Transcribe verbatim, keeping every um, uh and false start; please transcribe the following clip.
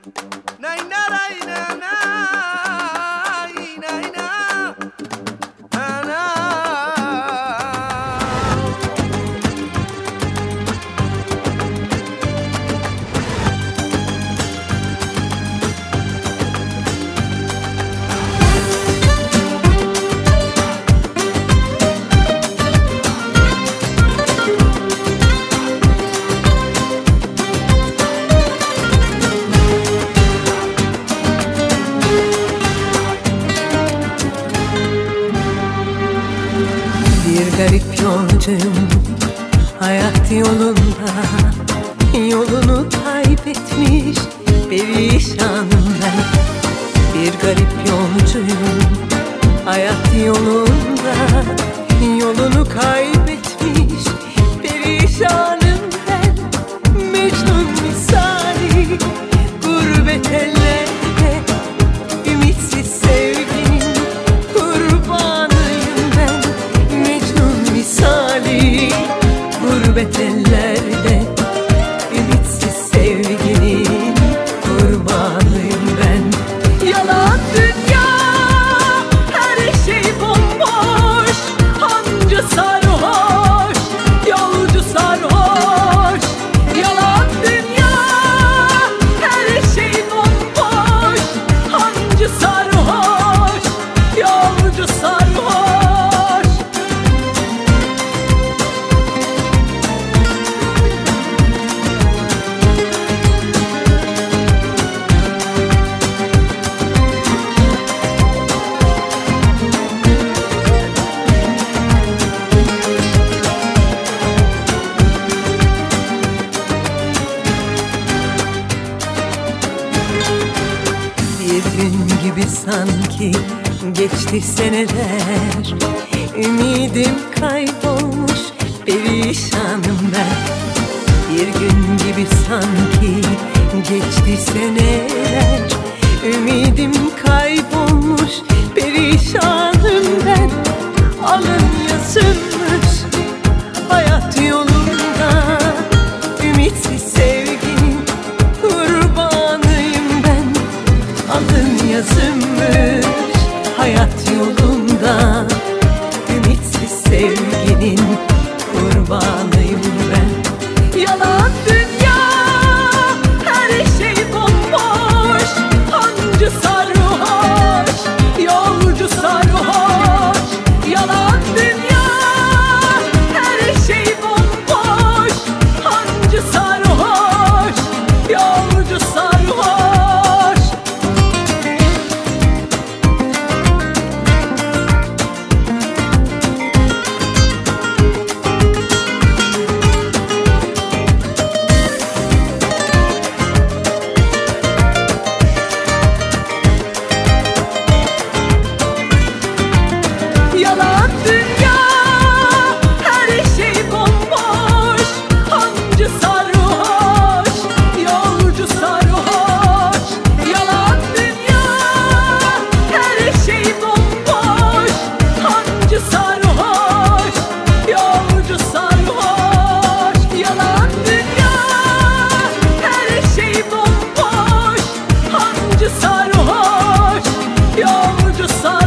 Nay na nay na nay nay na na na. Bir garip yolcuyum hayat yolunda, yolunu kaybetmiş perişanım ben. Bir garip yolcuyum hayat yolunda, yolunu kaybetmiş perişanım ben. Mecnun misali gurbet ellerde, ümitsiz sevginin kurbanıyım ben. Misali gurbet ellerde, ümitsiz sevginin kurbanıyım ben. Yalan dünya, her şey bomboş, hancı sarhoş, yolcu sarhoş. Yalan dünya, her şey bomboş, hancı sarhoş, yolcu sarhoş. Bir gün gibi sanki geçti seneler, ümidim kaybolmuş perişanım ben. Bir gün gibi sanki geçti seneler, ümidim kaybolmuş perişanım ben. Alın yazılmış hayat yolunda, ümitsiz sevginin kurbanıyım ben. Alın yazılmış hayat yolunda, ümitsiz sevginin kurbanıyım ben. Yalan dünya, her şey bomboş, hancı sarhoş, yolcu sarhoş. Yalan dünya, her şey bomboş, hancı sarhoş, yolcu sarhoş. Yalan dünya, her şey bomboş, hancı sarhoş, yolcu sarhoş. Yalan dünya, her şey bomboş, hancı sarhoş, yolcu sarhoş. Yalan dünya, her şey bomboş, hancı sarhoş, yolcu sarhoş.